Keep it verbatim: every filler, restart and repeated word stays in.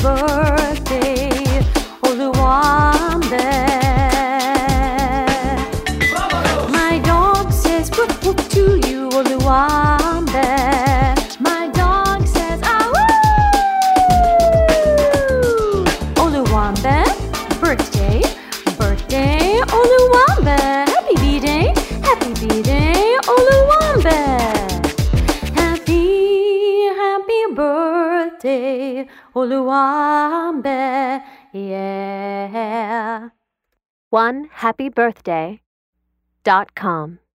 birthday, Oluwambe. My dog says whoop whoop to you, Oluwambe. My dog says ah woo. Oluwambe, birthday, birthday, Oluwambe. Happy B-Day, happy B-Day, Oluwambe. Happy, happy birthday, Oluwambe, yeah. one happy birthday dot com